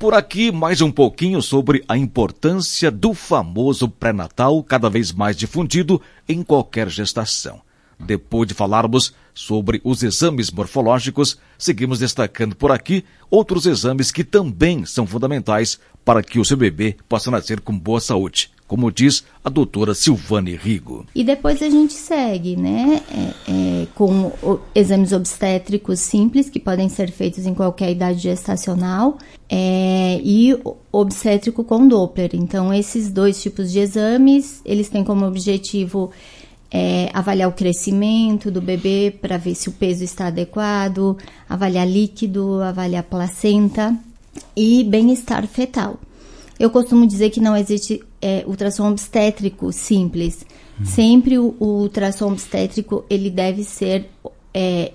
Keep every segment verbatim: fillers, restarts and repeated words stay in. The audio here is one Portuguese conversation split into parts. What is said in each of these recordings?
Por aqui, mais um pouquinho sobre a importância do famoso pré-natal, cada vez mais difundido em qualquer gestação. Depois de falarmos sobre os exames morfológicos, seguimos destacando por aqui outros exames que também são fundamentais para que o seu bebê possa nascer com boa saúde, como diz a doutora Silvane Rigo. E depois a gente segue, né, é, é, com o, exames obstétricos simples, que podem ser feitos em qualquer idade gestacional, é, e obstétrico com Doppler. Então, esses dois tipos de exames, eles têm como objetivo É, avaliar o crescimento do bebê para ver se o peso está adequado, avaliar líquido, avaliar placenta e bem-estar fetal. Eu costumo dizer que não existe é, ultrassom obstétrico simples. Hum. Sempre o, o ultrassom obstétrico ele deve ser é,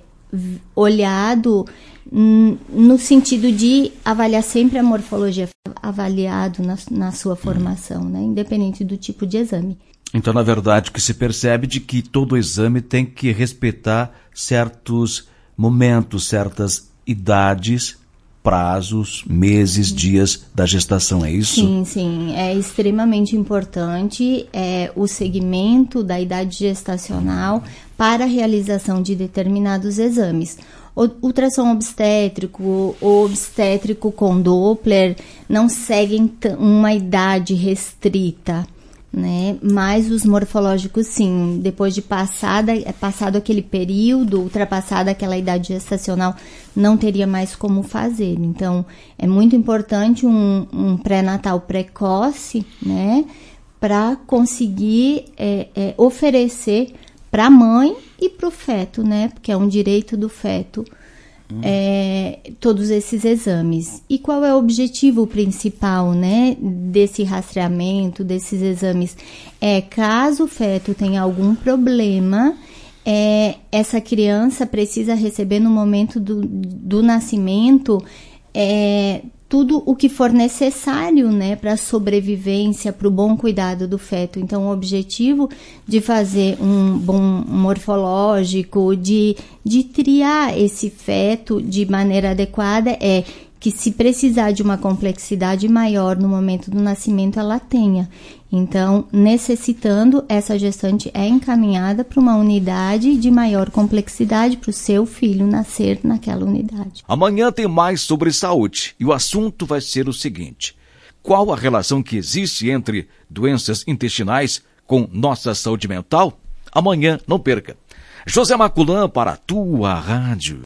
olhado n- no sentido de avaliar sempre a morfologia, avaliado na, na sua formação, né? Independente do tipo de exame. Então, na verdade, o que se percebe de que todo exame tem que respeitar certos momentos, certas idades, prazos, meses, dias da gestação, é isso? Sim, sim. É extremamente importante é, o segmento da idade gestacional para a realização de determinados exames. O ultrassom obstétrico ou obstétrico com Doppler não seguem t- uma idade restrita, né? Mas os morfológicos sim, depois de passada, passado aquele período, ultrapassada aquela idade gestacional, não teria mais como fazer. Então, é muito importante um, um pré-natal precoce, né? Para conseguir é, é, oferecer para a mãe e para o feto, né? Porque é um direito do feto. Hum. É, todos esses exames. E qual é o objetivo principal, né, desse rastreamento, desses exames? É, caso o feto tenha algum problema, é, essa criança precisa receber no momento do, do nascimento é, tudo o que for necessário, né, para a sobrevivência, para o bom cuidado do feto. Então, o objetivo de fazer um bom morfológico, de, de triar esse feto de maneira adequada, é que se precisar de uma complexidade maior no momento do nascimento, ela tenha. Então, necessitando, essa gestante é encaminhada para uma unidade de maior complexidade para o seu filho nascer naquela unidade. Amanhã tem mais sobre saúde e o assunto vai ser o seguinte: qual a relação que existe entre doenças intestinais com nossa saúde mental? Amanhã, não perca. José Maculã para a tua rádio.